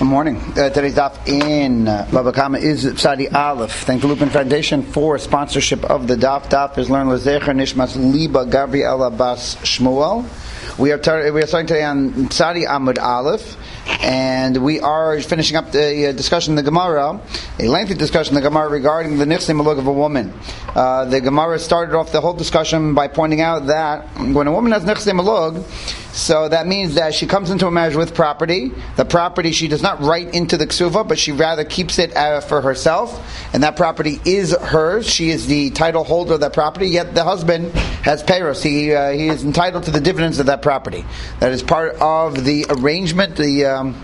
Good morning. Today's daf in Baba Kama is Psadi Aleph. Thank the Lupin Foundation for sponsorship of the daf. Daf is learned Lezecher Nishmas Liba Gabriela Bas Shmuel. We are starting today on Psadi Amud Aleph, and we are finishing up the discussion in the Gemara, a lengthy discussion in the Gemara regarding the Nichsei Malug of a woman. The Gemara started off the whole discussion by pointing out that when a woman has Nichsei Malug, so that means that she comes into a marriage with property. The property she does not write into the ksuva, but she rather keeps it for herself, and that property is hers. She is the title holder of that property, yet the husband has peiros. He is entitled to the dividends of that property. That is part of the arrangement, the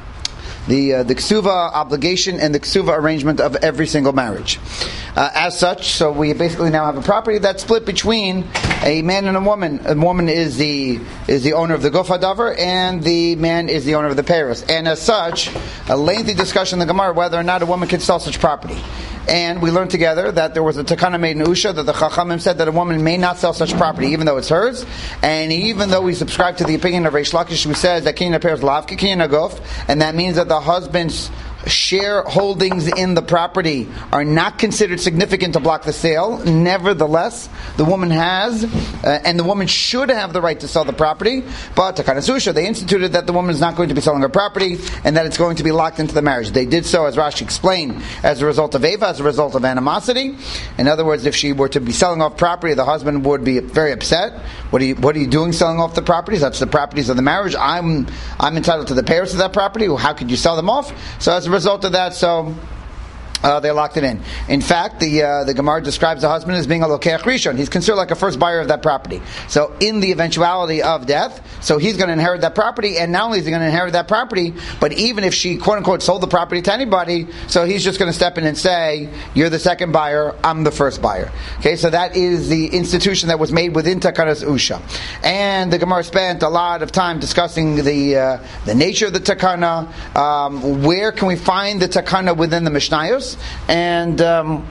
ksuva obligation and the ksuva arrangement of every single marriage. As such, so we basically now have a property that's split between a man and a woman. A woman is the owner of the guf hadavar, and the man is the owner of the peiros. And as such, a lengthy discussion in the Gemara whether or not a woman can sell such property. And we learned together that there was a takana made in Usha that the Chachamim said that a woman may not sell such property even though it's hers, and even though we subscribe to the opinion of Reish Lakish who says that kinyan peiros lavka kinyan aguf, and that means that the husband's shareholdings in the property are not considered significant to block the sale. Nevertheless, the woman has, and the woman should have the right to sell the property, but Takana Susha, they instituted that the woman is not going to be selling her property, and that it's going to be locked into the marriage. They did so, as Rashi explained, as a result of Eva, as a result of animosity. In other words, if she were to be selling off property, the husband would be very upset. What are you doing selling off the properties? That's the properties of the marriage. I'm entitled to the peiros of that property. How could you sell them off? So as a result of that, they locked it in. In fact, the Gemara describes the husband as being a lokeach rishon. He's considered like a first buyer of that property. So in the eventuality of death, so he's going to inherit that property, and not only is he going to inherit that property, but even if she, quote unquote, sold the property to anybody, so he's just going to step in and say, you're the second buyer, I'm the first buyer. Okay, so that is the institution that was made within Takanas Usha. And the Gemara spent a lot of time discussing the nature of the Takana, where can we find the Takana within the Mishnayos, and then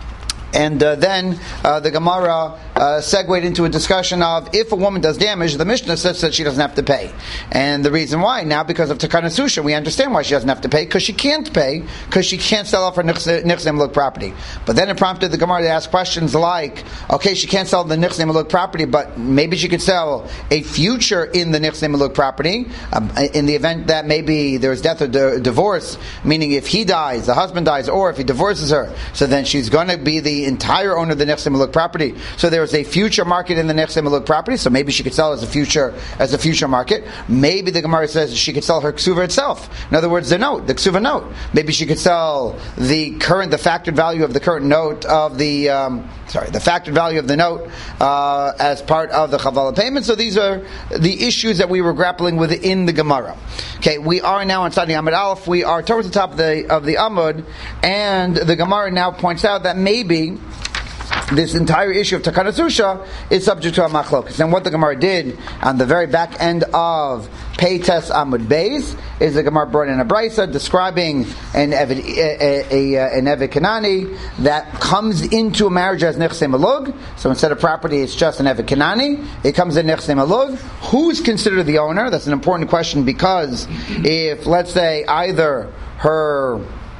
the Gemara segued into a discussion of if a woman does damage, the Mishnah says that she doesn't have to pay. And the reason why, now because of Takana Susha, we understand why she doesn't have to pay, because she can't pay, because she can't sell off her Nichsei Malug property. But then it prompted the Gemara to ask questions like, okay, she can't sell the Nichsei Malug property, but maybe she could sell a future in the Nichsei Malug property, in the event that maybe there's death or divorce, meaning if he dies, the husband dies, or if he divorces her, so then she's going to be the entire owner of the Nichsei Malug property. So there's a future market in the Nichsei Malug property, so maybe she could sell as a future market. Maybe the Gemara says she could sell her ksuva itself. In other words, the ksuva note. Maybe she could sell the factored value of the current note of the factored value of the note as part of the chavala payment. So these are the issues that we were grappling with in the Gemara. Okay, we are now on Sadi Amud Aleph. We are towards the top of the Amud, and the Gemara now points out that maybe this entire issue of Takana Susha is subject to a machlokas. And what the Gemara did on the very back end of Peites Amud Beis is the Gemara brought in a brisa describing an Eved Kanani that comes into a marriage as Nichsei Malug. So instead of property, it's just an Eved Kanani. It comes in Nichsei Malug. Who's considered the owner? That's an important question, because if, let's say, either the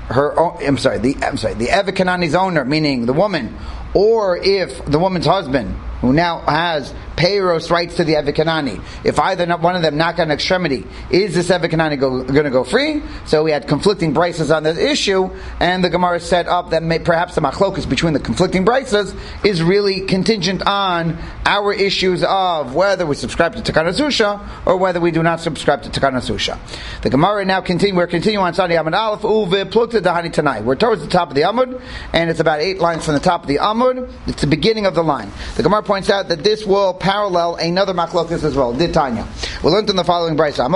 Eved Kanani's owner, meaning the woman, or if the woman's husband, who now has peiros rights to the Eved Kanani, if either one of them knock on extremity, is this Eved Kanani going to go free? So we had conflicting brises on this issue, and the Gemara set up that perhaps the machlokus between the conflicting brises is really contingent on our issues of whether we subscribe to Takana Susha or whether we do not subscribe to Takana Susha. The Gemara now we're continuing on Sadi Amud Aleph, Uve Plukta Dahani Tanai. We're towards the top of the Amud, and it's about 8 lines from the top of the Amud. It's the beginning of the line. The Gemara points out that this will parallel another machlokas as well. Did Tanya. We learned in the following brisa.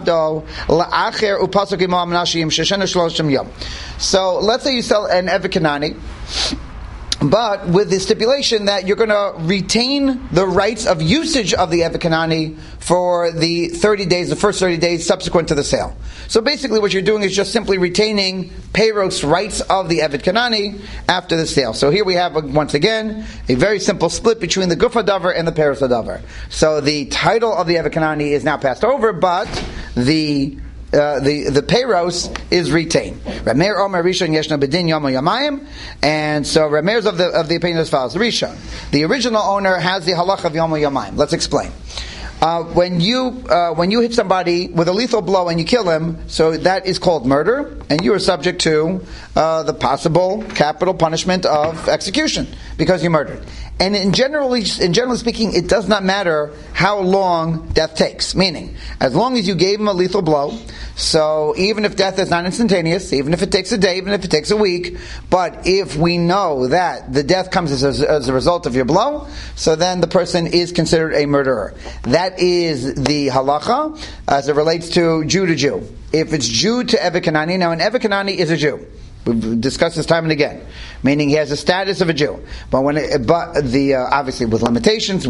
So let's say you sell an Eved Kanani, but with the stipulation that you're going to retain the rights of usage of the Eved Kanani for the 30 days, the first 30 days subsequent to the sale. So basically what you're doing is just simply retaining peiros rights of the Eved Kanani after the sale. So here we have, once again, a very simple split between the guf hadavar and the peiros hadavar. So the title of the Eved Kanani is now passed over, but the the payros is retained. Rameir Omer Rishon Yeshna Bedin Yom Yamayim, and so Rameir is of the opinion as follows: the Rishon, the original owner, has the halach of Yom Yamayim. Let's explain. When you hit somebody with a lethal blow and you kill him, so that is called murder, and you are subject to the possible capital punishment of execution because you murdered. And generally speaking, it does not matter how long death takes. Meaning, as long as you gave him a lethal blow, so even if death is not instantaneous, even if it takes a day, even if it takes a week, but if we know that the death comes as a result of your blow, so then the person is considered a murderer. That is the halacha as it relates to Jew to Jew. If it's Jew to Eved Kanani, now an Eved Kanani is a Jew. We've discussed this time and again, meaning he has the status of a Jew. But obviously with limitations,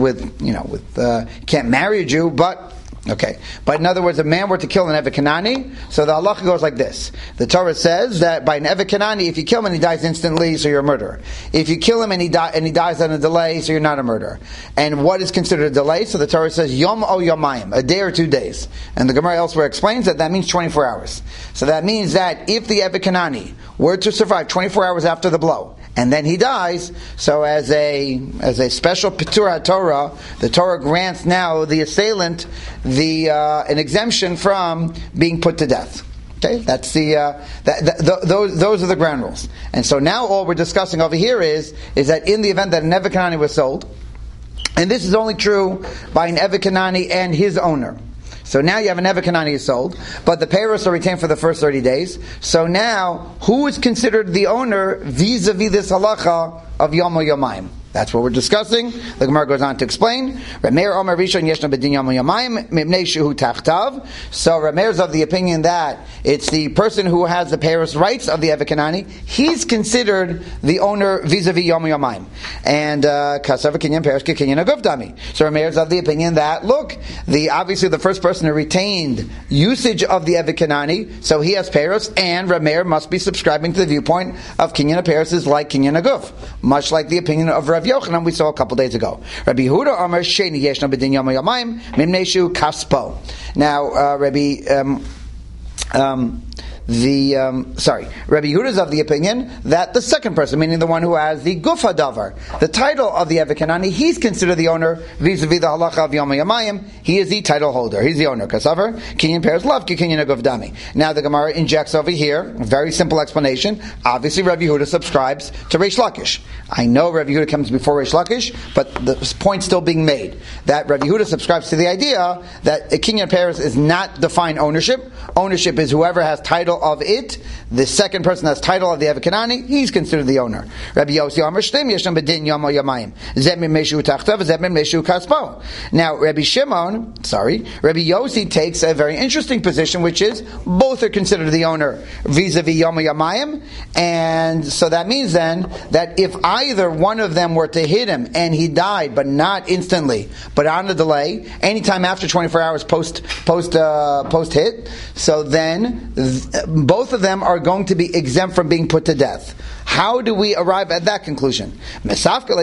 can't marry a Jew, but okay. But in other words, a man were to kill an Eved Kanani, so the halacha goes like this. The Torah says that by an Eved Kanani, if you kill him and he dies instantly, so you're a murderer. If you kill him and he dies on a delay, so you're not a murderer. And what is considered a delay? So the Torah says Yom o Yomayim, a day or 2 days. And the Gemara elsewhere explains that means 24 hours. So that means that if the Eved Kanani were to survive 24 hours after the blow, and then he dies, so as a special Petur Torah, the Torah grants now the assailant an exemption from being put to death. Okay, that's those are the ground rules. And so now all we're discussing over here is that in the event that an Eved Kanani was sold, and this is only true by an Eved Kanani and his owner. So now you have an Eved Kanani is sold, but the payros are retained for the first 30 days. So now, who is considered the owner vis-a-vis this halacha of Yom Yamayim? That's what we're discussing. The Gemara goes on to explain. Rameir Omer Rishon Yeshna Bedin Yom Yamayim Mipnei Shehu Tachtav. So Rameir is of the opinion that it's the person who has the payros rights of the Eved Kanani. He's considered the owner vis-a-vis Yom Yamayim. And Kasav Kinyan Payros Kinyan Aguf Dami. So Rameir is of the opinion that obviously the first person who retained usage of the Eved Kanani, so he has payros, and Rameir must be subscribing to the viewpoint of Kinyan Payros is like Kinyan Aguf, much like the opinion of Rav Yochanan we saw a couple days ago. Rabbi Yehuda Amar Sheni Yeshna B'din Yom Yamayim Mimneshu Kaspo. Now, Rabbi Yehuda is of the opinion that the second person, meaning the one who has the Gufa Davar, the title of the Eved Kanani, he's considered the owner vis-a-vis the halacha of Yom Yamayim. He is the title holder. He's the owner. Kasavar Kinyan Peres Love Kinyan Aguf Dami. Now the Gemara injects over here a very simple explanation. Obviously, Rabbi Yehuda subscribes to Reish Lakish. I know Rabbi Yehuda comes before Reish Lakish, but the point's still being made that Rabbi Yehuda subscribes to the idea that a Kinyan Peres is not defined ownership. Ownership is whoever has title of it. The second person has title of the Eved Kanani, he's considered the owner. Rabbi Yossi Amar Shtem Yeshna B'din Yom Yamayim Zeh Mimneshu Tachtav Zeh Mimneshu Kaspo. Now Rabbi Yossi takes a very interesting position, which is both are considered the owner vis-a-vis Yom Yamayim, and so that means then that if either one of them were to hit him and he died, but not instantly, but on a delay, anytime after 24 hours post hit, so then both of them are going to be exempt from being put to death. How do we arrive at that conclusion? So the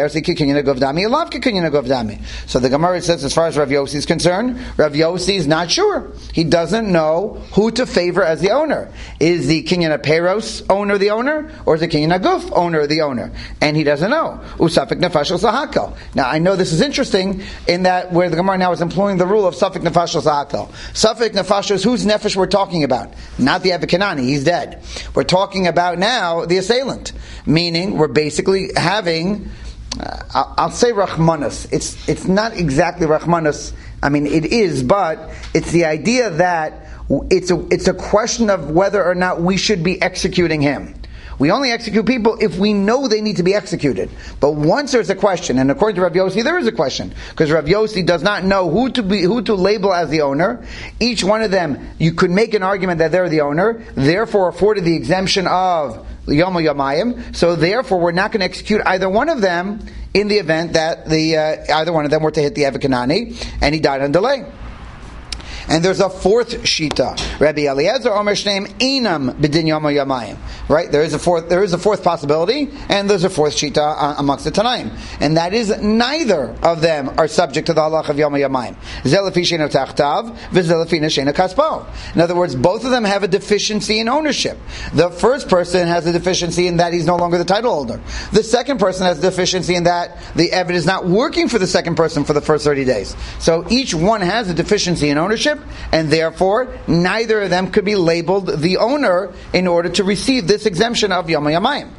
Gemara says, as far as Rav Yossi is concerned, Rav Yossi is not sure. He doesn't know who to favor as the owner. Is the Kinyan Peros owner the owner, or is the Kinyan Aguf owner the owner? And he doesn't know. Now I know this is interesting in that where the Gemara now is employing the rule of Safek Nefashel Zahakel. Safek Nefashel is whose nefesh we're talking about, not the Eved Kanani. He's dead. We're talking about now the assailant, meaning we're basically having, I'll say Rachmanas. It's not exactly Rachmanas. I mean, it is, but it's the idea that it's a question of whether or not we should be executing him. We only execute people if we know they need to be executed. But once there's a question, and according to Rav Yossi, there is a question, because Rav Yossi does not know who to label as the owner. Each one of them, you could make an argument that they're the owner, therefore afforded the exemption of Yom Yamayim. So therefore, we're not going to execute either one of them in the event that either one of them were to hit the Eved Kanani and he died on delay. And there's a fourth shita. Rabbi Eliezer Omer Shneim Einam B'din Yom Yamayim. Right? There is a fourth possibility, and there's a fourth shita amongst the Tanaim. And that is neither of them are subject to the halach of Yom Yamayim. Zelafi Sheina Tachtav, V'Zelafina Sheina Kaspo. In other words, both of them have a deficiency in ownership. The first person has a deficiency in that he's no longer the title holder. The second person has a deficiency in that the Eved is not working for the second person for the first 30 days. So each one has a deficiency in ownership, and therefore neither of them could be labeled the owner in order to receive this exemption of Yom HaYamayim.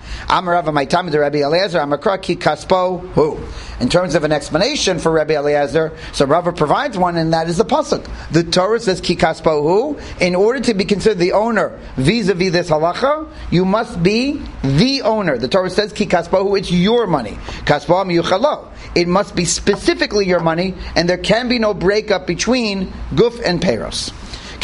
In terms of an explanation for Rabbi Eliezer, so Rava provides one, and that is the pasuk. The Torah says ki kaspo hu. In order to be considered the owner vis-a-vis this halacha, you must be the owner. The Torah says ki kaspo hu. It's your money. Kaspo miyuchalo. It must be specifically your money, and there can be no breakup between guf and peros. So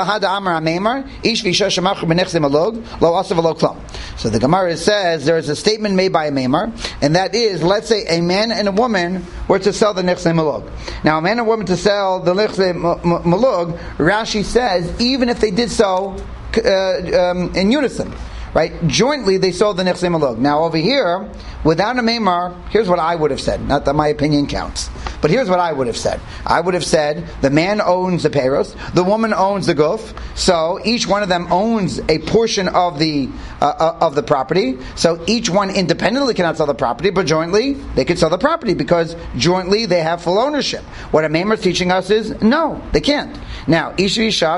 the Gemara says there is a statement made by a Meimar, and that is, let's say a man and a woman were to sell the Nechse Malug. Now a man and a woman to sell the Nechse Malug, Rashi says, even if they did so in unison, right? Jointly they sold the Nechse Malug. Now over here, without a Meimar, here's what I would have said. Not that my opinion counts. But here's what I would have said. I would have said, the man owns the peros, the woman owns the guf, so each one of them owns a portion of the property, so each one independently cannot sell the property, but jointly they could sell the property, because jointly they have full ownership. What a Meimar is teaching us is, no, they can't. Now, so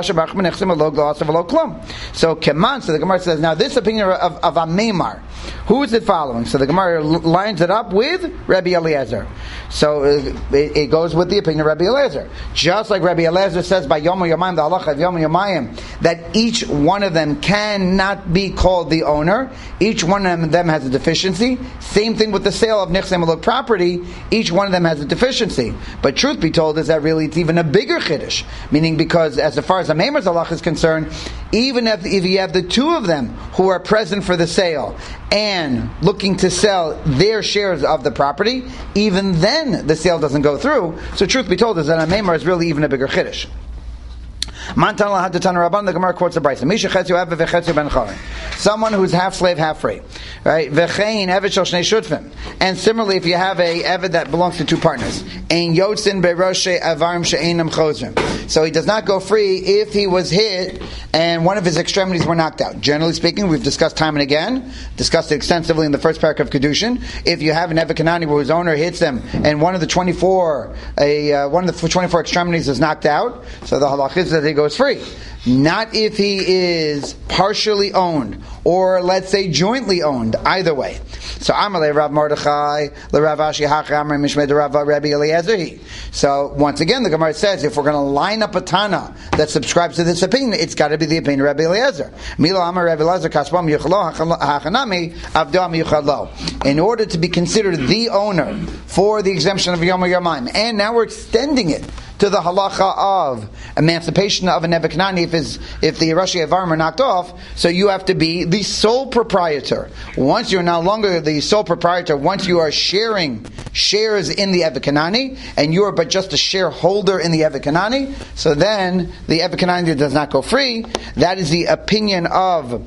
Keman, so the Gemara says, now this opinion of a Meimar, who is it following? So the Gemara lines it up with Rabbi Eliezer. So it goes with the opinion of Rabbi Eliezer. Just like Rabbi Eliezer says by Yom HaYamayim, the halacha of Yom HaYamayim, that each one of them cannot be called the owner. Each one of them has a deficiency. Same thing with the sale of Nechse Maluk property. Each one of them has a deficiency. But truth be told is that really it's even a bigger chiddush. Meaning because as far as the Meimar's halacha is concerned, even if you have the two of them who are present for the sale and looking to sell their shares of the property, even then the sale doesn't go through. So truth be told is that a Meimar is really even a bigger chiddush. The Gemara quotes the Brisa. Someone who's half slave, half free, right? And similarly, if you have a eved that belongs to two partners, so he does not go free if he was hit and one of his extremities were knocked out. Generally speaking, we've discussed time and again, discussed it extensively in the first parak of Kedushin. If you have an eved Kanani where his owner hits them and one of the 24 extremities is knocked out, so the halach is that he goes free. Not if he is partially owned, or let's say jointly owned, either way. So Amalei Rav Mordechai, Rav Ashi Hachar Amar Mishmed Rav Rabbi Eliezer. So once again, the Gemara says if we're going to line up a Tana that subscribes to this opinion, it's got to be the opinion of Rabbi Eliezer. Milo Amar Rabbi Eliezer Kaspam Yuchalo Hachanami Avdam Yuchalo. In order to be considered the owner for the exemption of Yom HaYamayim, and now we're extending it to the halacha of emancipation of a Eved Kanani if the Rashi Avarim are knocked off, so you have to be the sole proprietor. Once you're no longer the sole proprietor, once you are sharing shares in the Eved Kanani, and you are but just a shareholder in the Eved Kanani, so then the Eved Kanani does not go free. That is the opinion that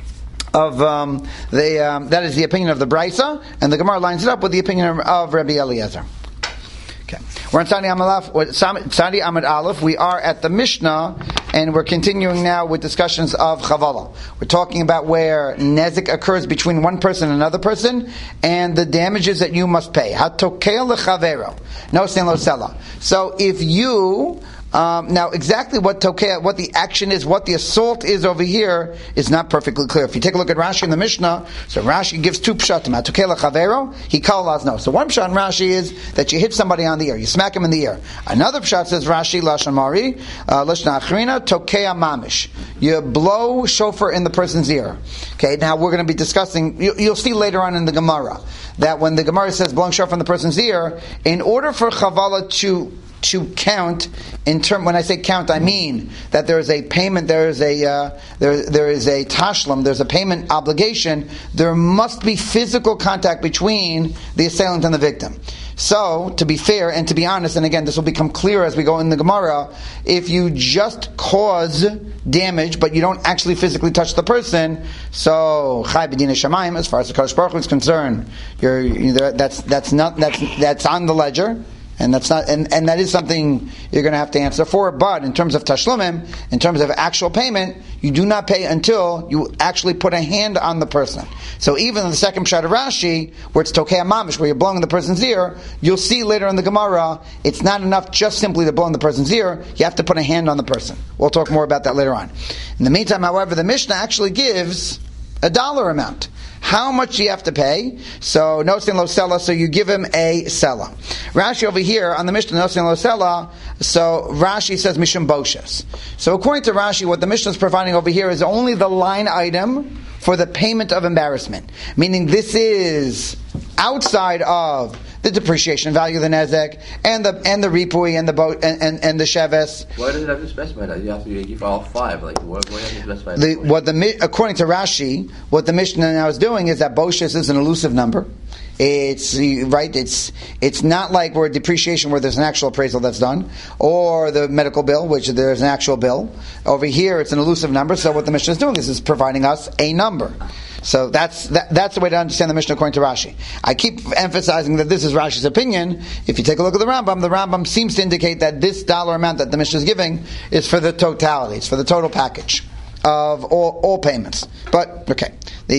is the opinion of the Brisa, and the Gemara lines it up with the opinion of Rabbi Eliezer. We're on Tzadi Amud Aleph. We are at the Mishnah, and we're continuing now with discussions of Chavala. We're talking about where Nezik occurs between one person and another person, and the damages that you must pay. Hatokel lechavero, no sin lo sela. So if you now, exactly what the action is, what the assault is over here, is not perfectly clear. If you take a look at Rashi in the Mishnah, so Rashi gives two pshatim. Atokela chavero, he kalas no. So one pshat in Rashi is that you hit somebody on the ear, you smack him in the ear. Another pshat says Rashi lashon mari, lashon achrina tokea mamish. You blow shofar in the person's ear. Okay, now we're going to be discussing. You'll see later on in the Gemara that when the Gemara says blowing shofar in the person's ear, in order for chavala to count, when I say count, I mean that there is a payment, there is a tashlim, there's a payment obligation. There must be physical contact between the assailant and the victim. So, to be fair and to be honest, and again, this will become clear as we go in the Gemara, if you just cause damage, but you don't actually physically touch the person, so Chai B'dinei Shamayim, as far as the Kadosh Baruch Hu is concerned, that's on the ledger. And that's not, and that is something you're going to have to answer for. But in terms of tashlumim, in terms of actual payment, you do not pay until you actually put a hand on the person. So even in the second pshat of Rashi, where it's tokei mamish, where you're blowing in the person's ear, you'll see later in the Gemara, it's not enough just simply to blow in the person's ear. You have to put a hand on the person. We'll talk more about that later on. In the meantime, however, the Mishnah actually gives a dollar amount. How much do you have to pay? So, nosin lo sela, so you give him a sela. Rashi over here, on the Mishnah, nosin lo sela, so Rashi says mishum boshes. So according to Rashi, what the Mishnah is providing over here is only the line item for the payment of embarrassment. Meaning this is outside of the depreciation value of the nezek and the ripui and the boat and the sheves. Why does it have to specify that? You have to give all five. Like why do you have to specify that? According to Rashi, what the Mishnah now is doing is that boshes is an elusive number. It's right. It's not like we're depreciation where there's an actual appraisal that's done, or the medical bill, which there's an actual bill. Over here, it's an elusive number. So what the Mishnah is doing is providing us a number. So that's the way to understand the Mishnah according to Rashi. I keep emphasizing that this is Rashi's opinion. If you take a look at the Rambam seems to indicate that this dollar amount that the Mishnah is giving is for the totality. It's for the total package of all payments. But okay,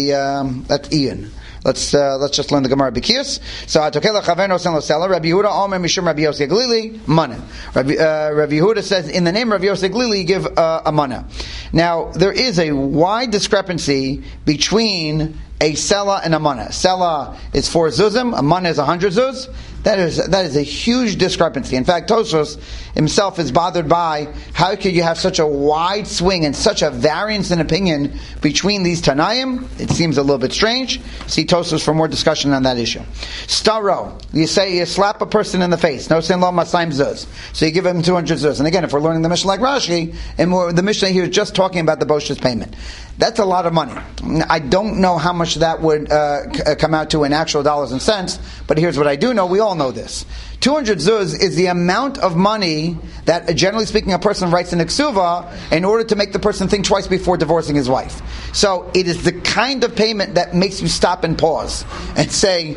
that's Ian. Let's just learn the Gemara B'Kiyos. So Atokela Chaverno Sen Lo Sela Rabbi Yehuda Omer Mishum Rabbi Yossi Glili Mana. Rabbi Yehuda says in the name of Rabbi Yossi Glili give a mana. Now there is a wide discrepancy between a sela and a mana. Sela is 4 zuzim, a mana is 100 zuz. That is a huge discrepancy. In fact, Tosfos himself is bothered by how could you have such a wide swing and such a variance in opinion between these Tanaim. It seems a little bit strange. See Tosfos for more discussion on that issue. Staro, you slap a person in the face. No sin lo masayim zuz. So you give him 200 zuz. And again, if we're learning the Mishnah like Rashi, and the Mishnah here is just talking about the boshes payment. That's a lot of money. I don't know how much that would come out to in actual dollars and cents, but here's what I do know. We all know this. 200 zuz is the amount of money that, generally speaking, a person writes in a ksuva in order to make the person think twice before divorcing his wife. So it is the kind of payment that makes you stop and pause and say,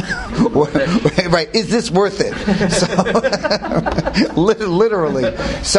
right, is this worth it? So, literally.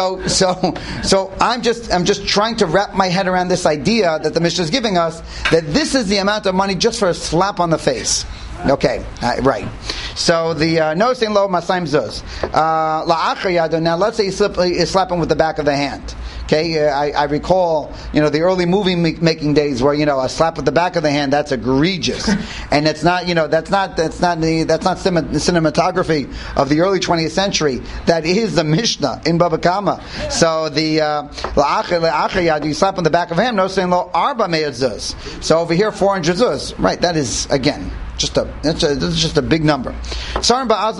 So I'm just trying to wrap my head around this idea that the Mishnah is giving us, that this is the amount of money just for a slap on the face. Okay, right. So the no saying lo masayim zuz la'achar yado. Now let's say you slap him with the back of the hand. Okay, I recall the early movie making days where a slap with the back of the hand, that's egregious, and it's not that's not cinematography of the early 20th century. That is the Mishnah in Baba Kama. So the la'achar yado, you slap on the back of him. No saying lo arba me'at zuz. So over here 400 zuz. Right, that is again. This is just a big number. So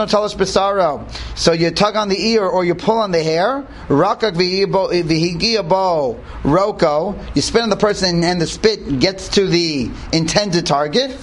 you tug on the ear or you pull on the hair. Roko. You spit on the person and the spit gets to the intended target.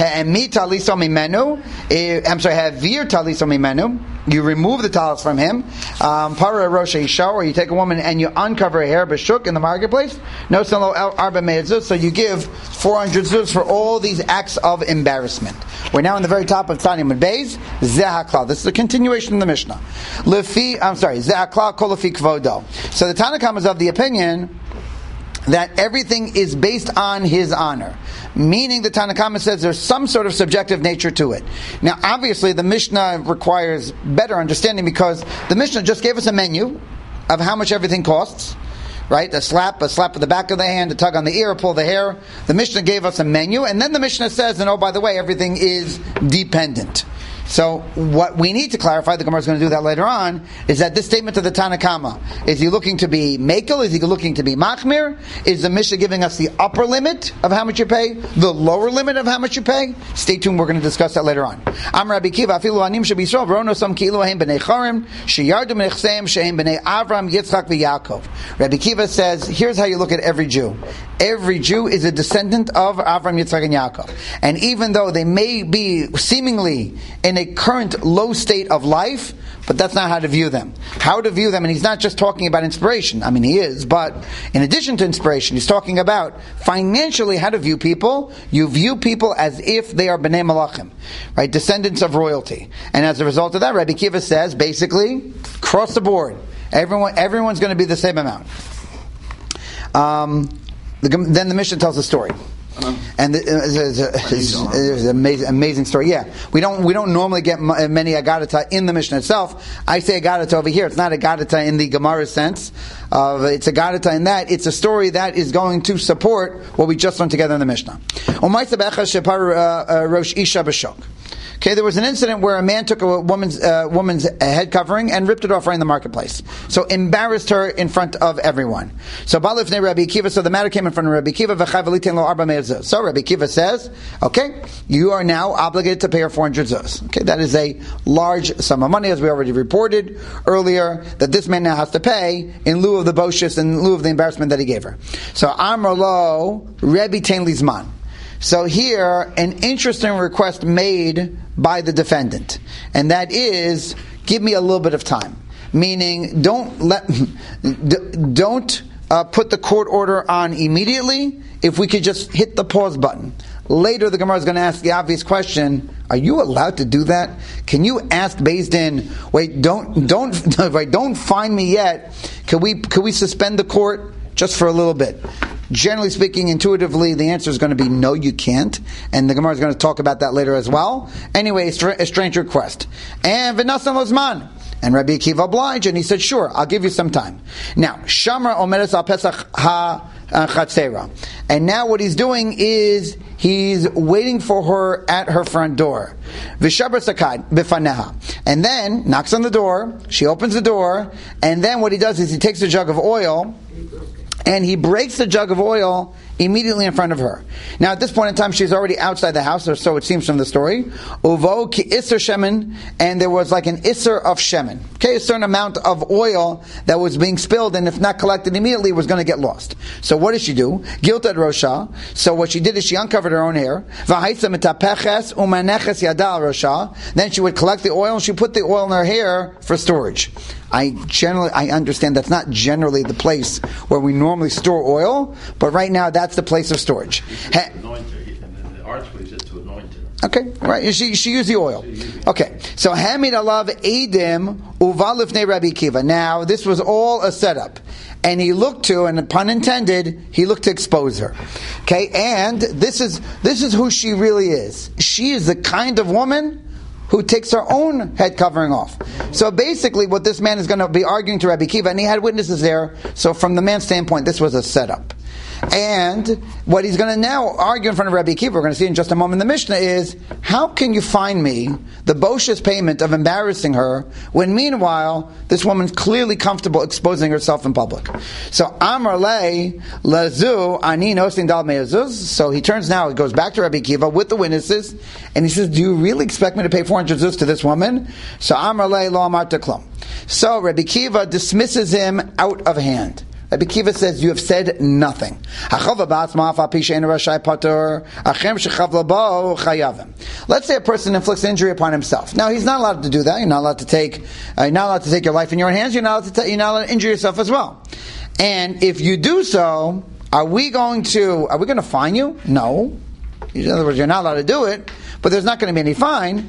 You remove the talis from him. Para Rosh Isha, or you take a woman and you uncover her hair b'shuk in the marketplace. No selo arba me'at zuz. So you give 400 zuz for all these acts of embarrassment. We're now in the very top of Tanya Mud Beis. Zehakla. This is a continuation of the Mishnah. Zehakla kol lefi kvodo. So the Tanna Kama is of the opinion that everything is based on his honor. Meaning the Tanna Kama says there's some sort of subjective nature to it. Now obviously the Mishnah requires better understanding because the Mishnah just gave us a menu of how much everything costs. Right? A slap with the back of the hand, a tug on the ear, a pull the hair. The Mishnah gave us a menu, and then the Mishnah says, and oh, by the way, everything is dependent. So what we need to clarify, the Gemara is going to do that later on, is that this statement of the Tanna Kama, is he looking to be Mekel? Is he looking to be Machmir? Is the Mishnah giving us the upper limit of how much you pay? The lower limit of how much you pay? Stay tuned, we're going to discuss that later on. Am Rabbi Kiva, afilu anim shebisrael, v'rono sam ki ilu haim b'nei Charim, sheyardu m'nechseim, shehem b'nei Avram, Yitzchak, v'Yaakov. Rabbi Kiva says, here's how you look at every Jew. Every Jew is a descendant of Avram, Yitzchak, and Yaakov. And even though they may be seemingly in in a current low state of life, but that's not how to view them. How to view them, and he's not just talking about inspiration. I mean, he is, but in addition to inspiration, he's talking about financially how to view people. You view people as if they are Bnei Malachim, right? Descendants of royalty. And as a result of that, Rabbi Akiva says, basically, across the board, everyone's going to be the same amount. Then the Mishnah tells a story. And it's an amazing story. Yeah, we don't normally get many agadata in the Mishnah itself. I say agadata over here. It's not agadata in the Gemara sense. It's agadata in that it's a story that is going to support what we just learned together in the Mishnah. Okay, there was an incident where a man took a woman's head covering and ripped it off right in the marketplace. So embarrassed her in front of everyone. So the matter came in front of Rabbi Akiva. So Rabbi Akiva says, okay, you are now obligated to pay her 400 zuz. Okay, that is a large sum of money, as we already reported earlier, that this man now has to pay in lieu of the boshus, in lieu of the embarrassment that he gave her. So Amar lo Rebbe Tain Lizman. So here, an interesting request made by the defendant, and that is, give me a little bit of time. Meaning, don't put the court order on immediately. If we could just hit the pause button. Later, the Gemara is going to ask the obvious question: are you allowed to do that? Can you ask Beis Din, wait, don't find me yet. Could we suspend the court just for a little bit? Generally speaking, intuitively, the answer is going to be no, you can't. And the Gemara is going to talk about that later as well. Anyway, a strange request. And V'nasan Lozman. And Rabbi Akiva obliged, and he said, sure, I'll give you some time. Now, Shamra Omeres al Pesach ha-chatzera. And now what he's doing is, he's waiting for her at her front door. V'shabar sakad b'faneha. And then, knocks on the door, she opens the door, and then what he does is he takes a jug of oil, and he breaks the jug of oil immediately in front of her. Now, at this point in time, she's already outside the house, or so it seems from the story. Uvo ki iser shemen, and there was like an iser of shemen. Okay, a certain amount of oil that was being spilled, and if not collected immediately, was going to get lost. So what did she do? Gilt at Rosha. So what she did is she uncovered her own hair. V'haitza metapeches umaneches yada al Rosha. Then she would collect the oil, and she put the oil in her hair for storage. I understand that's not generally the place where we normally store oil, but right now that's the place of storage. Okay, right. She used the oil. Okay, so Hamid Alav Eidim Uvalifnei Rabbi Akiva. Now this was all a setup, and he looked to, and pun intended, he looked to expose her. Okay, and this is who she really is. She is the kind of woman who takes her own head covering off. So basically what this man is going to be arguing to Rabbi Akiva, and he had witnesses there, so from the man's standpoint, this was a setup. And what he's going to now argue in front of Rabbi Akiva, we're going to see in just a moment in the Mishnah, is how can you find me the boshus payment of embarrassing her when meanwhile this woman's clearly comfortable exposing herself in public? So Amar le lazu ani nosin dal me'azuz. So he turns now, he goes back to Rabbi Akiva with the witnesses, and he says, do you really expect me to pay 400 zuz to this woman? So Amar le lo amarta klum. So Rabbi Akiva dismisses him out of hand. Rabbi Akiva says, you have said nothing. Let's say a person inflicts injury upon himself. Now, he's not allowed to do that. You're not allowed to take your life in your own hands. You're not allowed to injure yourself as well. And if you do so, are we going to fine you? No. In other words, you're not allowed to do it, but there's not going to be any fine.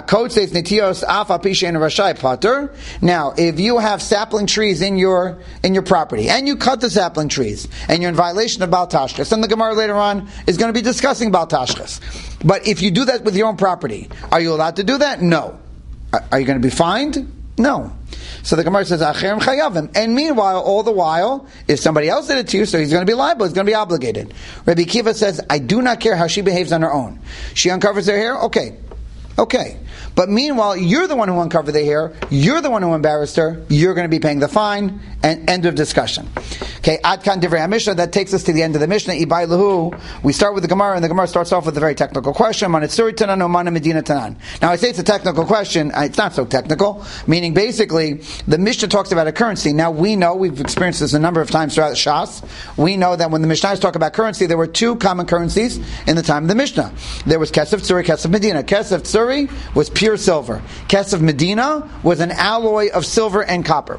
Now, if you have sapling trees in your property, and you cut the sapling trees, and you're in violation of Baal Tashchis, and the Gemara later on is going to be discussing Baal Tashchis. But if you do that with your own property, are you allowed to do that? No. Are you going to be fined? No. So the Gemara says, Acherem chayavim. And meanwhile, all the while, if somebody else did it to you, so he's going to be liable, he's going to be obligated. Rabbi Akiva says, I do not care how she behaves on her own. She uncovers her hair? Okay. But meanwhile, you're the one who uncovered the hair, you're the one who embarrassed her, you're going to be paying the fine, and end of discussion. Okay, Ad Kan Divrei HaMishnah, that takes us to the end of the Mishnah. Ibai Lahu, we start with the Gemara, and the Gemara starts off with a very technical question. Manitsuri Tanan or Mana Medina Tanan. Now I say it's a technical question, it's not so technical, meaning basically, the Mishnah talks about a currency. Now we know, we've experienced this a number of times throughout the Shas, we know that when the Mishnahs talk about currency, there were two common currencies in the time of the Mishnah. There was Kesef Tzuri, Kesef Medina. Kesef Tzuri was pure pure silver. Kesef Medina was an alloy of silver and copper.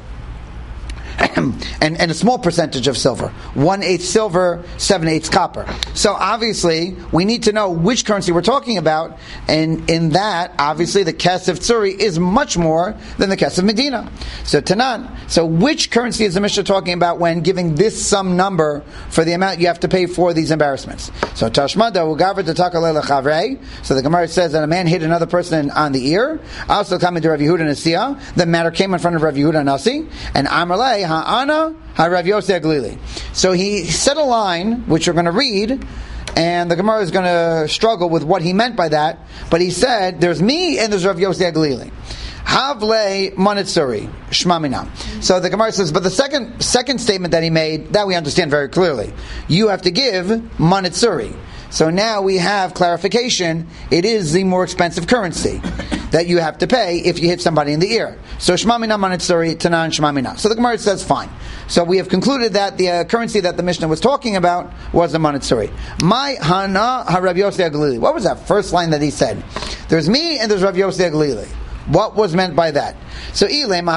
and a small percentage of silver. 1/8 silver, 7/8 copper. So obviously, we need to know which currency we're talking about, and in that, obviously, the Kesef Tzuri is much more than the Kesef Medina. So Tanan, so which currency is the Mishnah talking about when giving this sum number for the amount you have to pay for these embarrassments? So Tashmada Ugaver Tatakale Chavre. So the Gemara says that a man hit another person on the ear. Also coming to Rav Yehuda Nasiya. The matter came in front of Rav Yehuda Nasi, and Amarle Ha'ana HaRav Yosef Glili. So he said a line, which we're going to read, and the Gemara is going to struggle with what he meant by that, but he said, there's me and there's Rav Yosef Glili. Havle Manitsuri, Shmamina. So the Gemara says, but the second statement that he made, that we understand very clearly. You have to give Manitsuri. So now we have clarification. It is the more expensive currency that you have to pay if you hit somebody in the ear. So Shmamina Manitsuri, Tanan Shmamina. So the Gemara says fine. So we have concluded that the currency that the Mishnah was talking about was the Manitsuri. My Hana HaRav Yosef Glili. What was that first line that he said? There's me and there's Rav Yosef Glili. What was meant by that? So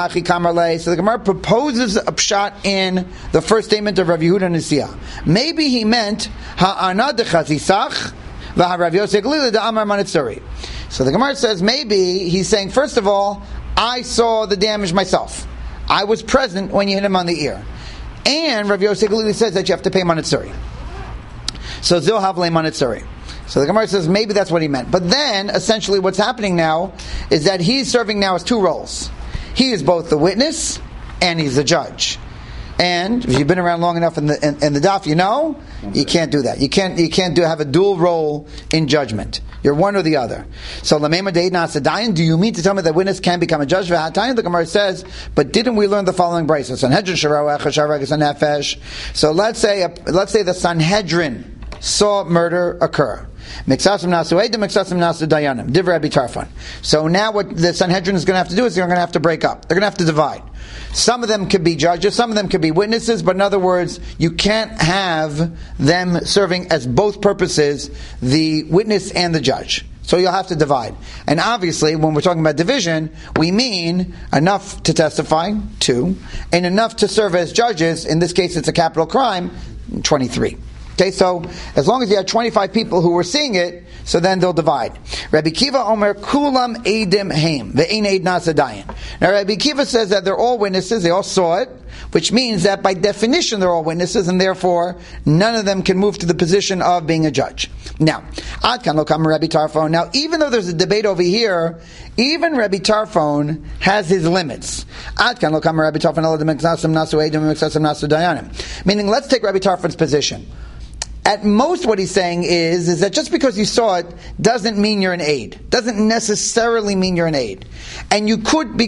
the Gemara proposes a pshat in the first statement of Rav Yehuda Nasiya. Maybe he meant ha'ana dechazisach v'ha'Rav Yosef Glili da'amar Manitsuri. So the Gemara says maybe he's saying, first of all, I saw the damage myself. I was present when you hit him on the ear. And Rav Yosef Glili says that you have to pay Manitsuri. So Zil Havle Manitsuri. So the Gemara says maybe that's what he meant. But then, essentially what's happening now is that he's serving now as two roles. He is both the witness and he's the judge. And if you've been around long enough in the daf, you know you can't do that. You can't have a dual role in judgment. You're one or the other. So Lamema Deid Nasadayan, do you mean to tell me that witness can become a judge? The Gemara says, but didn't we learn the following brayso? So let's say the Sanhedrin saw murder occur. So now what the Sanhedrin is going to have to do is they're going to have to break up. They're going to have to divide. Some of them could be judges, some of them could be witnesses, but in other words, you can't have them serving as both purposes, the witness and the judge. So you'll have to divide. And obviously, when we're talking about division, we mean enough to testify, 2, and enough to serve as judges. In this case, it's a capital crime, 23. Okay, so as long as you had 25 people who were seeing it, so then they'll divide. Rabbi Kiva Omer Kulam Eidim Haim Ve'ein Eid Nasadayan. Now Rabbi Kiva says that they're all witnesses, they all saw it, which means that by definition they're all witnesses, and therefore none of them can move to the position of being a judge. Now, Ad Kan Lo Kama Rabbi Tarfon. Now, even though there's a debate over here, even Rabbi Tarfon has his limits. Ad Kan Lo Kama Rabbi Tarfon Ela D'Meksasim Nasu Eidim D'Meksasim Nasu Dayanim. Meaning, let's take Rabbi Tarfon's position. At most, what he's saying is that just because you saw it doesn't mean you're an aid. Doesn't necessarily mean you're an aid, and you could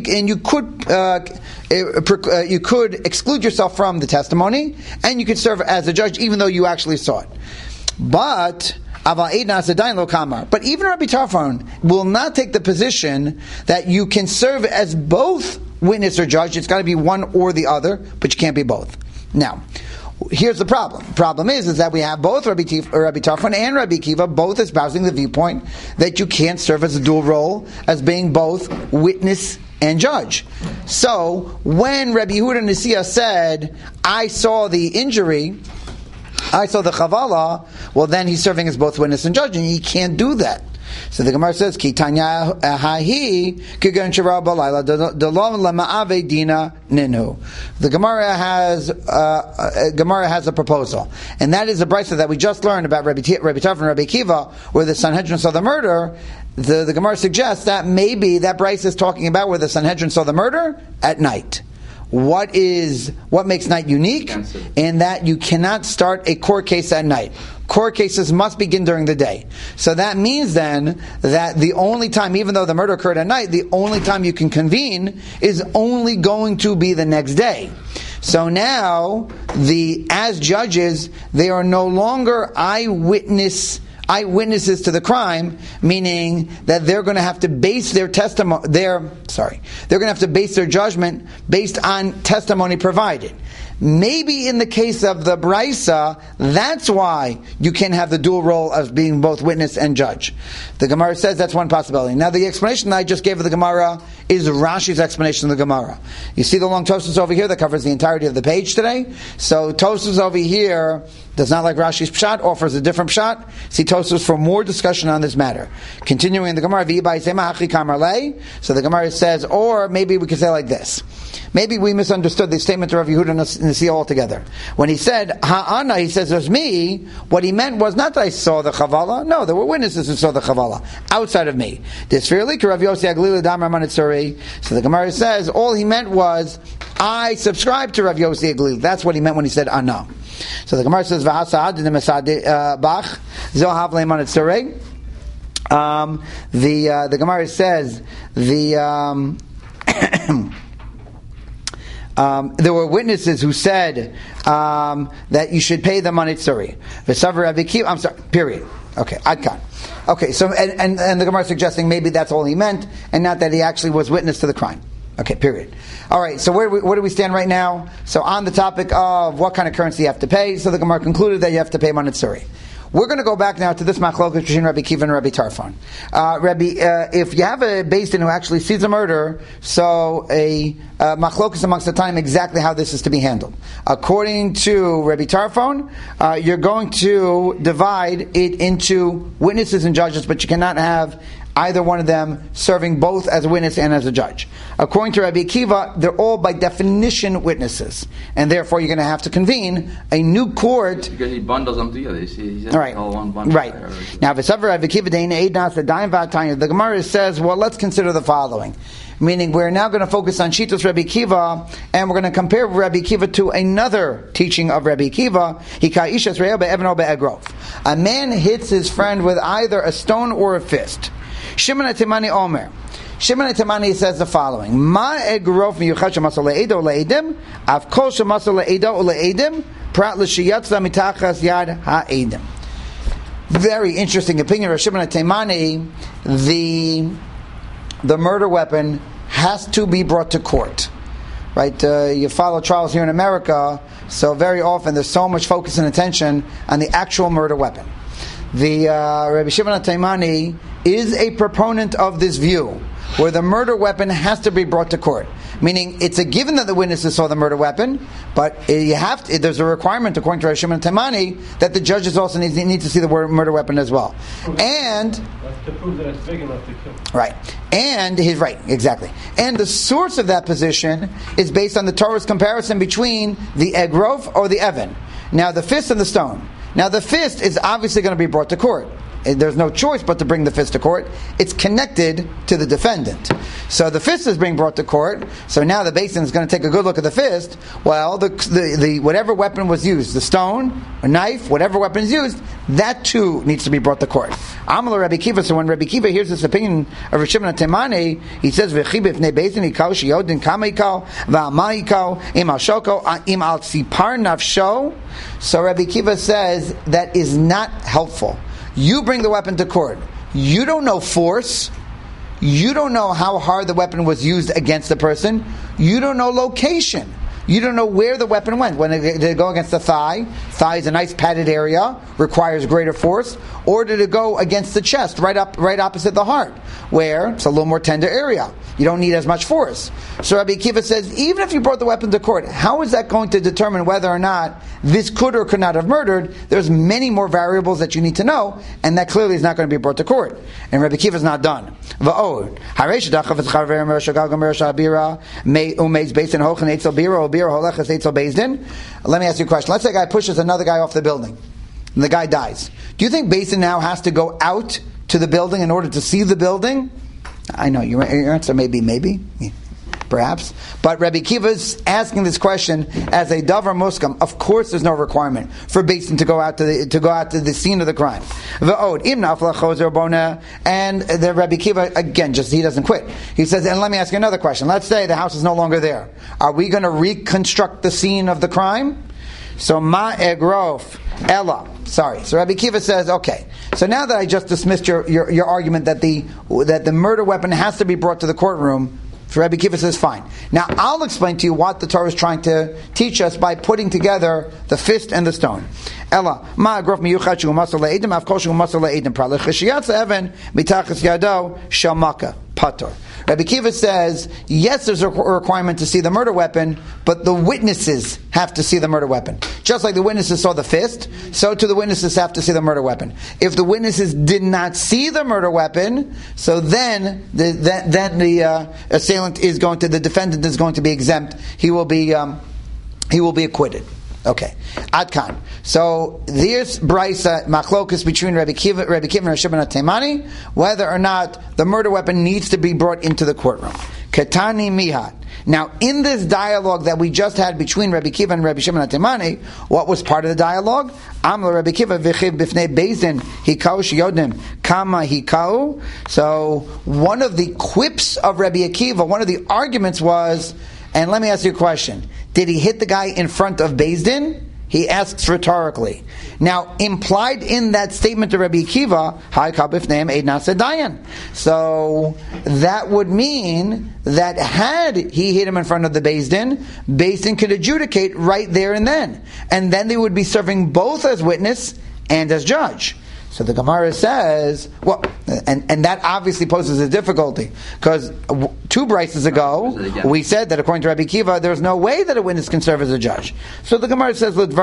exclude yourself from the testimony, and you could serve as a judge even though you actually saw it. But even Rabbi Tarfon will not take the position that you can serve as both witness or judge. It's got to be one or the other, but you can't be both. Now, here's the problem. The problem is that we have both Rabbi Tarfon and Rabbi Kiva both espousing the viewpoint that you can't serve as a dual role, as being both witness and judge. So, when Rabbi Yehuda Nasiya said, I saw the injury, I saw the chavala, well then he's serving as both witness and judge, and he can't do that. So the Gemara says, Ki Tanya Hahi Kigan Shara Balayla Dalom Lama'ave Dina Ninu. The Gemara has a proposal, and that is a brisa that we just learned about Rabbi Tarfon and Rabbi Kiva, where the Sanhedrin saw the murder. The Gemara suggests that maybe that brisa is talking about where the Sanhedrin saw the murder at night. What makes night unique? In that you cannot start a court case at night. Court cases must begin during the day. So that means then that the only time, even though the murder occurred at night, the only time you can convene is only going to be the next day. So now, as judges, they are no longer eyewitnesses to the crime, meaning that they're going to have to base their they're going to have to base their judgment based on testimony provided. Maybe in the case of the Braisa, that's why you can have the dual role of being both witness and judge. The Gemara says that's one possibility. Now the explanation that I just gave of the Gemara is Rashi's explanation of the Gemara. You see the long Tosfos over here that covers the entirety of the page today? So Tosfos over here does not like Rashi's pshat, offers a different pshat. See Tosfos for more discussion on this matter. Continuing in the Gemara, so the Gemara says, or maybe we could say like this. Maybe we misunderstood the statement of Rav Yehuda Nasi altogether. When he said, Ha'ana, he says, there's me, what he meant was not that I saw the Chavala. No, there were witnesses who saw the Chavala outside of me. So the Gemara says, all he meant was, I subscribe to Rav Yossi Aglili. That's what he meant when he said, Ana. So the Gemara says, the Gemara says, there were witnesses who said that you should pay them on Itzuri. I'm sorry, period. Okay, Adkan. Okay, so and the Gemara is suggesting maybe that's all he meant, and not that he actually was witness to the crime. Okay, period. All right, so where do we stand right now? So on the topic of what kind of currency you have to pay, so the Gemara concluded that you have to pay Manitzuri. We're going to go back now to this machlokas between Rabbi Kiva and Rabbi Tarfon. If you have a Beis Din who actually sees a murder, so a machlokas amongst the time exactly how this is to be handled. According to Rabbi Tarfon, you're going to divide it into witnesses and judges, but you cannot have either one of them serving both as a witness and as a judge. According to Rabbi Akiva, they're all by definition witnesses, and therefore you're going to have to convene a new court. Because he bundles them together. Right. All one bundle. Right. Now, the Gemara says, well, let's consider the following. Meaning, we're now going to focus on Shitas Rabbi Akiva, and we're going to compare Rabbi Akiva to another teaching of Rabbi Akiva. A man hits his friend with either a stone or a fist. Shimon HaTimani Omer. Shimon HaTimani says the following: Ma egrof miyuchad shemasol le'edo le'edim, av kol shemasol le'edo le'edim, prat l'shiyatza mitachas yad ha'edim. Very interesting opinion of Shimon HaTimani. The murder weapon has to be brought to court. Right? You follow trials here in America, so very often there's so much focus and attention on the actual murder weapon. The Rabbi Shimon HaTimani is a proponent of this view, where the murder weapon has to be brought to court. Meaning, it's a given that the witnesses saw the murder weapon, but there's a requirement, according to Rabbi Shimon HaTimani, that the judges also need to see the murder weapon as well. And that's to prove that it's big enough to kill. Right. And he's right, exactly. And the source of that position is based on the Torah's comparison between the egrof or the evan. Now, the fist and the stone. Now, the fist is obviously going to be brought to court. There's no choice but to bring the fist to court. It's connected to the defendant. So the fist is being brought to court. So now the Beis Din is going to take a good look at the fist. Well, the whatever weapon was used, the stone, a knife, whatever weapon is used, that too needs to be brought to court. Amal Rabbi Kiva. So when Rabbi Kiva hears this opinion of Rav Shimon HaTimani, he says, "V'chi b'fnei Beis Din ikal sheyodin kama ikal v'ama ikal im al shoko im al tzipar nafsho." So Rabbi Kiva says that is not helpful. You bring the weapon to court. You don't know force. You don't know how hard the weapon was used against the person. You don't know location. You don't know where the weapon went. When did it go against the thigh? Thigh is a nice padded area, requires greater force. Or did it go against the chest, right opposite the heart, where it's a little more tender area? You don't need as much force. So Rabbi Akiva says, even if you brought the weapon to court, how is that going to determine whether or not this could or could not have murdered? There's many more variables that you need to know, and that clearly is not going to be brought to court. And Rabbi Akiva is not done. Let me ask you a question. Let's say a guy pushes another guy off the building, and the guy dies. Do you think Beis Din now has to go out to the building in order to see the building? I know your answer may be maybe, perhaps. But Rabbi Akiva is asking this question as a davar muskam. Of course, there's no requirement for Beis Din to go out to the scene of the crime. And the Rabbi Akiva again, just he doesn't quit. He says, and let me ask you another question. Let's say the house is no longer there. Are we going to reconstruct the scene of the crime? So ma egrof ella. Sorry. So Rabbi Akiva says, okay. So now that I just dismissed your argument that the murder weapon has to be brought to the courtroom, So Rabbi Akiva says, fine. Now I'll explain to you what the Torah is trying to teach us by putting together the fist and the stone. Ella, ma agrof miyuchad shu masal le'edim, avkol shu masal le'edim, pralech cheshiyatz even, mitachas yado, shamaka, pator. Rabbi Akiva says, yes, there's a requirement to see the murder weapon, but the witnesses have to see the murder weapon. Just like the witnesses saw the fist, so too the witnesses have to see the murder weapon. If the witnesses did not see the murder weapon, so then the assailant is going to, the defendant is going to be exempt. He will be acquitted. Okay, Adkan. So there's Braisa Machlokus between Rabbi Akiva and Rav Shimon HaTeimani, whether or not the murder weapon needs to be brought into the courtroom. Katani Mihat. Now, in this dialogue that we just had between Rabbi Akiva and Rabbi Shimon HaTeimani, what was part of the dialogue? Amla Rabbi Akiva v'chiv b'fnei bezdin hikau sheyodim kama hikau. So one of the quips of Rabbi Akiva, one of the arguments was, and let me ask you a question. Did he hit the guy in front of Beis Din? He asks rhetorically. Now, implied in that statement of Rabbi Akiva, so that would mean that had he hit him in front of the Beis Din could adjudicate right there and then. And then they would be serving both as witness and as judge. So the Gemara says, well, and that obviously poses a difficulty, because 2 brises ago, we said that according to Rabbi Akiva, there's no way that a witness can serve as a judge. So the Gemara says, the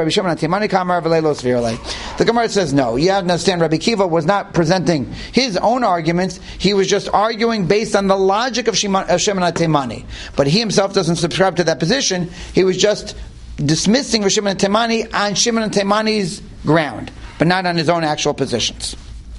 Gemara says, no, you have to understand, Rabbi Akiva was not presenting his own arguments, he was just arguing based on the logic of Shimon HaTeimani. But he himself doesn't subscribe to that position, he was just dismissing Shimon HaTeimani on Shimon HaTeimani's ground, but not on his own actual positions.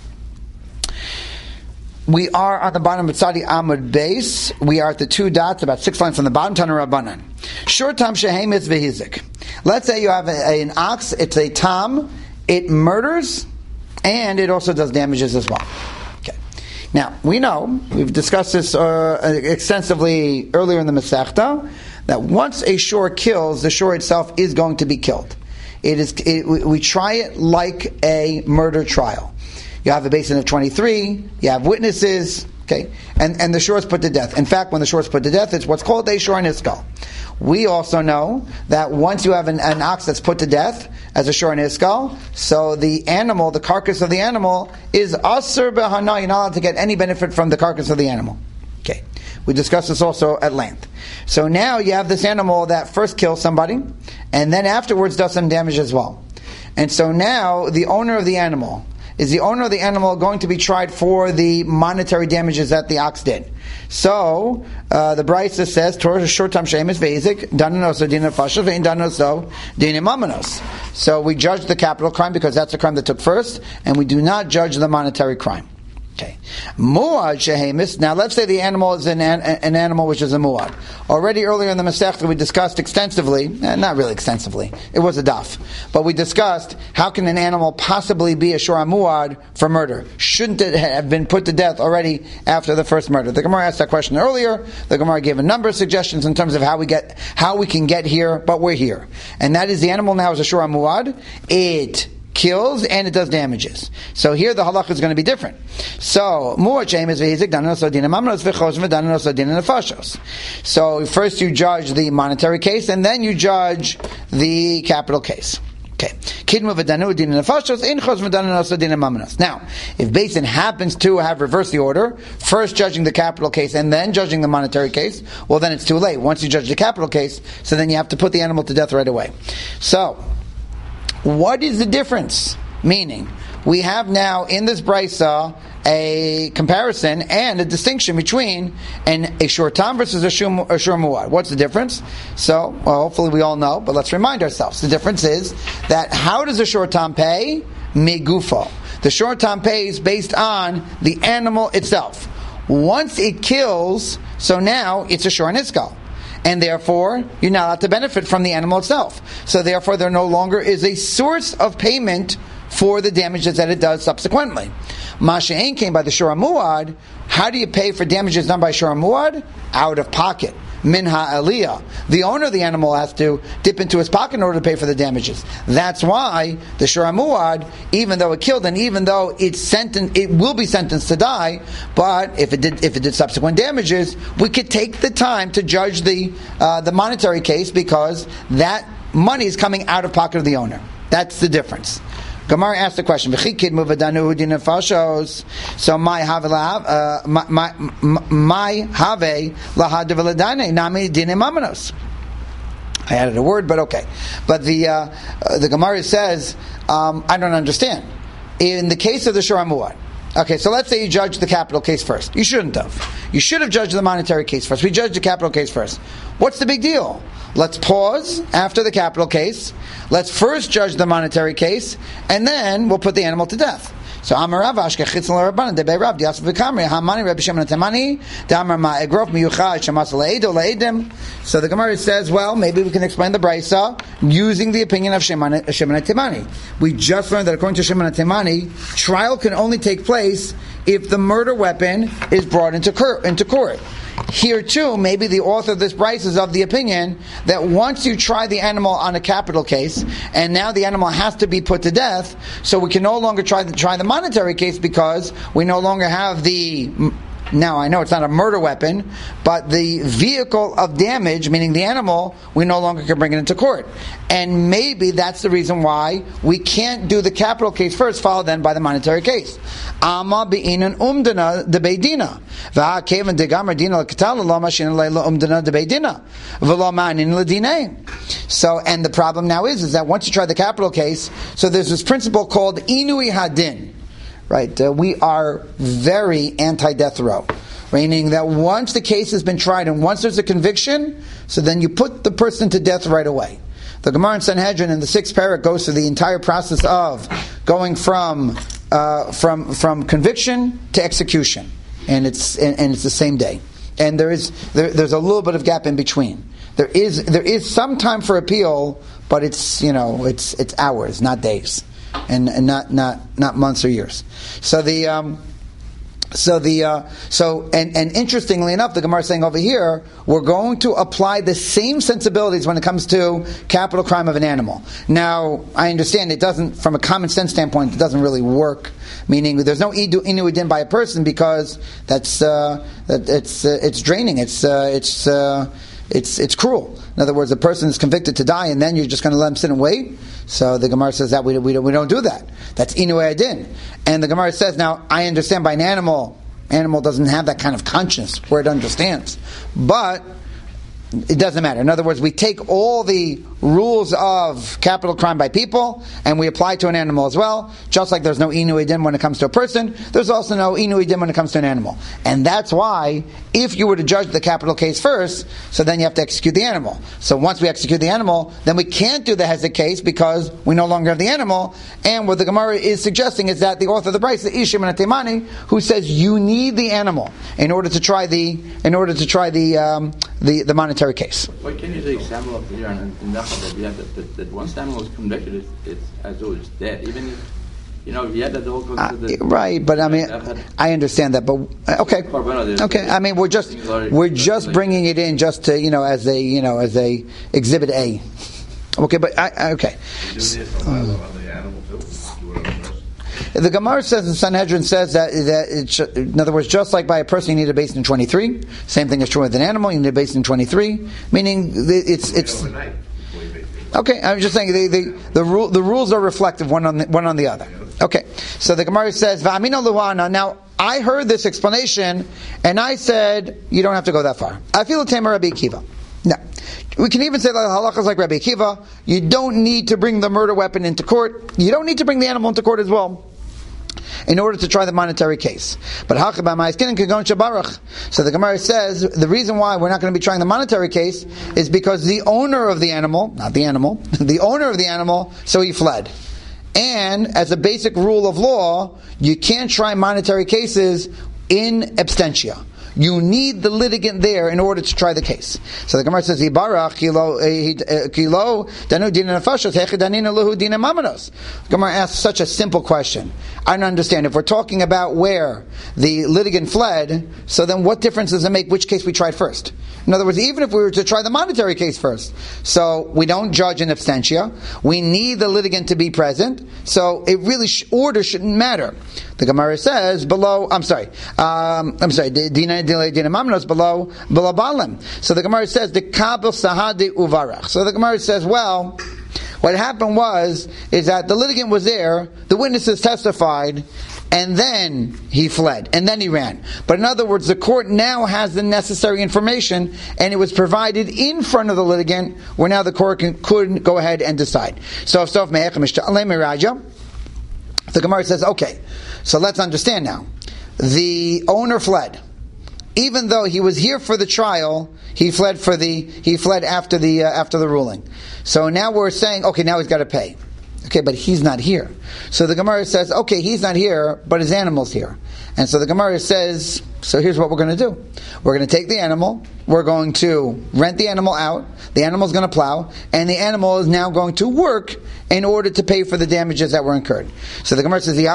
We are on the bottom of Tzadi Amud Beis. We are at the 2 dots, about 6 lines from the bottom, Tana Rabbanan. Shur tam shehem is v'hizik. Let's say you have an ox, it's a tam, it murders, and it also does damages as well. Okay. Now, we know, we've discussed this extensively earlier in the Masechta, that once a shor kills, the shor itself is going to be killed. We try it like a murder trial. You have a basin of 23, you have witnesses, okay, and the shor is put to death. In fact, when the shor is put to death, it's what's called a shor niskal. We also know that once you have an ox that's put to death as a shor niskal, so the animal, the carcass of the animal, is asur b'hana. You're not allowed to get any benefit from the carcass of the animal. Okay, we discussed this also at length. So now you have this animal that first kills somebody, and then afterwards does some damage as well. And so now the owner of the animal, is the owner of the animal going to be tried for the monetary damages that the ox did? So the Brisa says, Torah short tam shemis veizik dananos dina fasha vein dananos dina mamanos. So we judge the capital crime because that's the crime that took first, and we do not judge the monetary crime. Okay, muad shehemis. Now let's say the animal is an animal which is a muad. Already earlier in the Masechta we discussed extensively, not really extensively, it was a daf, but we discussed how can an animal possibly be a shor muad for murder? Shouldn't it have been put to death already after the first murder? The Gemara asked that question earlier. The Gemara gave a number of suggestions in terms of how we can get here, but we're here, and that is the animal now is a shor muad. It kills and it does damages. So here the halacha is going to be different. So so first you judge the monetary case and then you judge the capital case. Okay. Now, if Beis Din happens to have reversed the order, first judging the capital case and then judging the monetary case, well then it's too late. Once you judge the capital case, so then you have to put the animal to death right away. So what is the difference? Meaning, we have now in this brisa a comparison and a distinction between a shor tam versus a shor muad. What's the difference? So, well, hopefully we all know, but let's remind ourselves. The difference is that how does a shor tam pay? Megufo. The shor tam pays based on the animal itself. Once it kills, so now it's a shor niskal. And therefore, you're not allowed to benefit from the animal itself. So therefore, there no longer is a source of payment for the damages that it does subsequently. Masha'en came by the shor muad. How do you pay for damages done by shor muad? Out of pocket. min ha'aliyah. The owner of the animal has to dip into his pocket in order to pay for the damages. That's why the shura muad, even though it killed and even though it will be sentenced to die, but if it did subsequent damages, we could take the time to judge the monetary case because that money is coming out of pocket of the owner. That's the difference. Gemara asked the question. So my have nami dine mamanos. I added a word, but okay. But the Gemara says, I don't understand. In the case of the shura muad, okay, so let's say you judge the capital case first. You shouldn't have. You should have judged the monetary case first. We judged the capital case first. What's the big deal? Let's pause after the capital case. Let's first judge the monetary case, and then we'll put the animal to death. So Amar Rav Ashke Chitzon LaRabbanan Debei Rav Diasef V'Kamri Hamani Rabbi Shimon Temani Damar Ma Egrof Miyuchad Shemas Leido Leidim. So the Gemara says, well, maybe we can explain the brisa using the opinion of Shimon Temani. We just learned that according to Shimon Temani, trial can only take place if the murder weapon is brought into court. Here too, maybe the author of this brisa is of the opinion that once you try the animal on a capital case, and now the animal has to be put to death, so we can no longer try the monetary case because we no longer have the. Now, I know it's not a murder weapon, but the vehicle of damage, meaning the animal, we no longer can bring it into court. And maybe that's the reason why we can't do the capital case first, followed then by the monetary case. Ama be'inan umdana de beidina. V'ha'kevan de gamar dina l'katala lo mashin le'la umdana de beidina. V'lo ma'anin l'dinei. So, and the problem now is that once you try the capital case, so there's this principle called inui hadin. Right, we are very anti-death row, meaning that once the case has been tried and once there's a conviction, so then you put the person to death right away. The Gemara in Sanhedrin in the 6th parak goes through the entire process of going from conviction to execution, and it's the same day. And there's a little bit of gap in between. There is some time for appeal, but it's hours, not days. And not months or years. So interestingly enough, the Gemara is saying over here, we're going to apply the same sensibilities when it comes to capital crime of an animal. Now, I understand it doesn't, from a common sense standpoint, it doesn't really work. Meaning, there's no inu din by a person because it's draining. It's cruel. In other words, a person is convicted to die, and then you're just going to let him sit and wait. So the Gemara says that we don't do that. That's inu adin. And the Gemara says, now I understand by an animal doesn't have that kind of conscience where it understands, but it doesn't matter. In other words, we take all the rules of capital crime by people and we apply to an animal as well. Just like there's no inu din when it comes to a person, there's also no inu din when it comes to an animal. And that's why, if you were to judge the capital case first, so then you have to execute the animal. So once we execute the animal, then we can't do the hezek case because we no longer have the animal. And what the Gemara is suggesting is that the author of the brisa, Shimon Temani, who says you need the animal in order to try the monetary case. Why can't you take example of here in that once the animal is convicted, it's as though it's dead, even if he had that all right? But I mean, I understand that, but okay. I mean, we're just bringing it in just to as a exhibit A. Okay, but okay. The Gemara says in Sanhedrin says that in other words, just like by a person you need a basin in 23, same thing is true with an animal. You need a basin in 23, meaning it's. Okay, I'm just saying the rules are reflective one on the other. Okay, so the Gemara says Va'amino Luana. Now I heard this explanation and I said you don't have to go that far. I feel the Tamer Rabbi Akiva. No. We can even say that halachas like Rabbi Akiva, you don't need to bring the murder weapon into court. You don't need to bring the animal into court as well in order to try the monetary case. But so the Gemara says the reason why we're not going to be trying the monetary case is because the owner of the animal, not the animal, the owner of the animal, so he fled. And as a basic rule of law, you can't try monetary cases in absentia. You need the litigant there in order to try the case. So the Gemara says, Gemara asks such a simple question. I don't understand. If we're talking about where the litigant fled, so then what difference does it make which case we tried first? In other words, even if we were to try the monetary case first, so we don't judge in absentia, we need the litigant to be present, so it really order shouldn't matter. The Gemara says below, Dina Mamnos below Balim. So the Gemara says, the Kabel Sahadi Uvarach. So the Gemara says, well, what happened is that the litigant was there, the witnesses testified, and then he fled, and then he ran. But in other words, the court now has the necessary information, and it was provided in front of the litigant, where now the court could go ahead and decide. So the Gemara says, okay, so let's understand now. The owner fled. Even though he was here for the trial, he fled after the ruling. So now we're saying, okay, now he's got to pay. Okay, but he's not here. So the Gemara says, okay, he's not here, but his animal's here. And so the Gemara says, so here's what we're going to do. We're going to take the animal, we're going to rent the animal out, the animal's going to plow, and the animal is now going to work in order to pay for the damages that were incurred. So the Gemara says,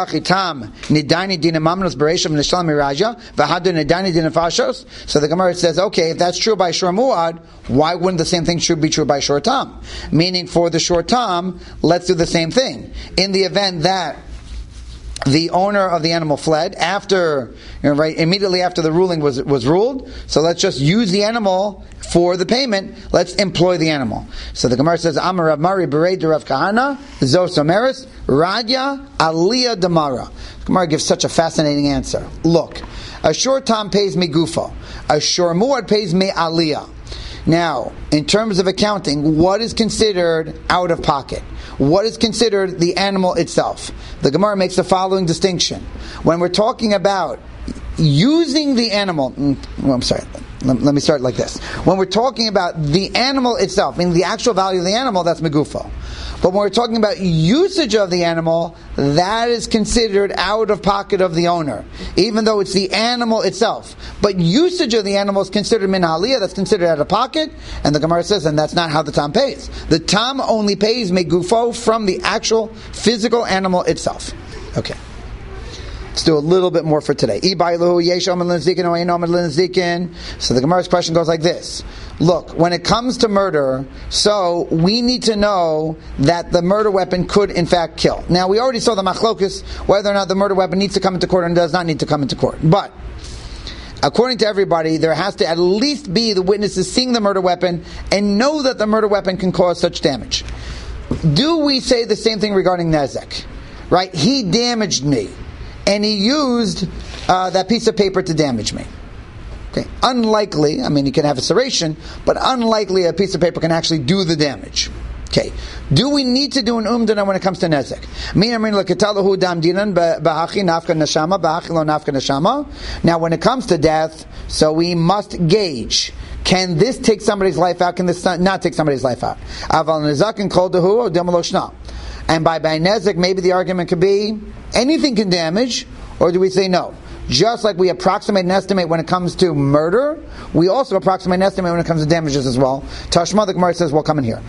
so the Gemara says, okay, if that's true by Shor Muad, why wouldn't the same thing be true by Shor Tam? Meaning for the Shor Tam, let's do the same thing. In the event that the owner of the animal fled immediately after the ruling was ruled, so let's just use the animal for the payment. Let's employ the animal. So the Gemara says, Amar Rav Mari Berei Rav Kahana Zos Omeres Radya Aliyah Damara. The Gemara gives such a fascinating answer. Look, a shor tam pays me gufa, a shor muad pays me aliyah. Now, in terms of accounting, what is considered out of pocket? What is considered the animal itself? The Gemara makes the following distinction. When we're talking about using the animal, let me start like this. When we're talking about the animal itself, meaning the actual value of the animal, that's megufo. But when we're talking about usage of the animal, that is considered out of pocket of the owner, even though it's the animal itself. But usage of the animal is considered min aliyah, that's considered out of pocket, and the Gemara says, and that's not how the tam pays. The tam only pays megufo from the actual physical animal itself. Okay. Let's do a little bit more for today. So the Gemara's question goes like this. Look, when it comes to murder, so we need to know that the murder weapon could in fact kill. Now, we already saw the machlokus, whether or not the murder weapon needs to come into court and does not need to come into court. But according to everybody, there has to at least be the witnesses seeing the murder weapon and know that the murder weapon can cause such damage. Do we say the same thing regarding Nezek? Right? He damaged me, and he used that piece of paper to damage me. Okay. Unlikely, I mean, you can have a serration, but unlikely a piece of paper can actually do the damage. Okay. Do we need to do an umdana when it comes to nezek? Now, when it comes to death, so we must gauge. Can this take somebody's life out? Can this not take somebody's life out? And by nezek, maybe the argument could be anything can damage, or do we say no? Just like we approximate and estimate when it comes to murder, we also approximate and estimate when it comes to damages as well. Tashma, the Gemara says, well, come in here.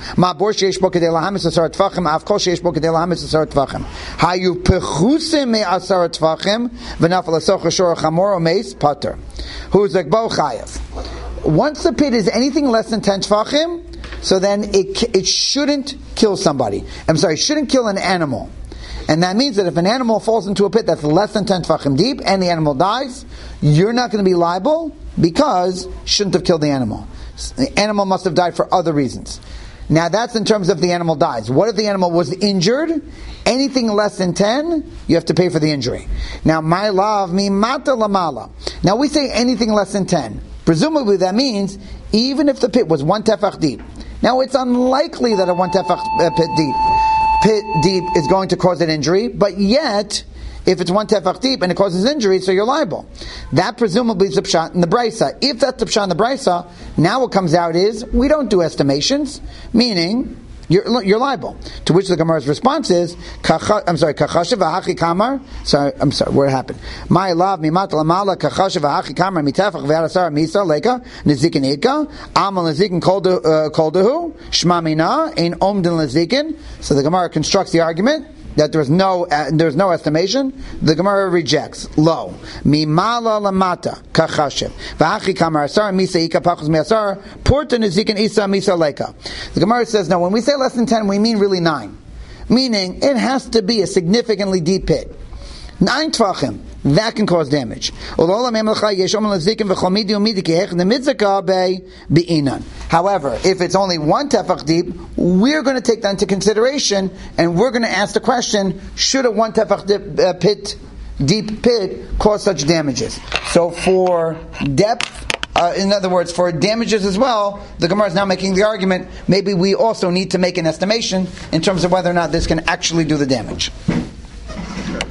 Once the pit is anything less than 10 tefachim, so then it shouldn't kill somebody. Shouldn't kill an animal. And that means that if an animal falls into a pit that's less than 10 tefachim deep and the animal dies, you're not going to be liable because you shouldn't have killed the animal. The animal must have died for other reasons. Now that's in terms of the animal dies. What if the animal was injured? Anything less than 10, you have to pay for the injury. Now, my love, mi mata lamala. Now we say anything less than 10. Presumably that means even if the pit was 1 tefach deep. Now it's unlikely that a 1 tefach pit deep is going to cause an injury, but yet, if it's 1 tefach deep and it causes injury, so you're liable. That presumably is the pshat in the brisa. If that's the pshat in the brisa, now what comes out is, we don't do estimations, meaning, you're liable. To which the Gemara's response is, kachashiv v'hachi kamar. I'm sorry, what happened? My love, mimat lamala, kachashiv v'hachi kamar, mitefach v'arasar misa, leka, nizikin ika, amal nizikin koldehu, shma mina, ein omdin nizikin. So the Gemara constructs the argument. that there's no estimation, the Gemara rejects. Lo. Mimala lamata kachashev. V'achi kamar asar misa ika pachos miasar porta nezikin isa misa leka. The Gemara says, no, when we say less than 10, we mean really 9. Meaning, it has to be a significantly deep pit. 9 tvachim. That can cause damage. However, if it's only 1 tefach deep, we're going to take that into consideration, and we're going to ask the question, should a 1 tefach deep pit cause such damages? So for depth, in other words, for damages as well, the Gemara is now making the argument, maybe we also need to make an estimation in terms of whether or not this can actually do the damage.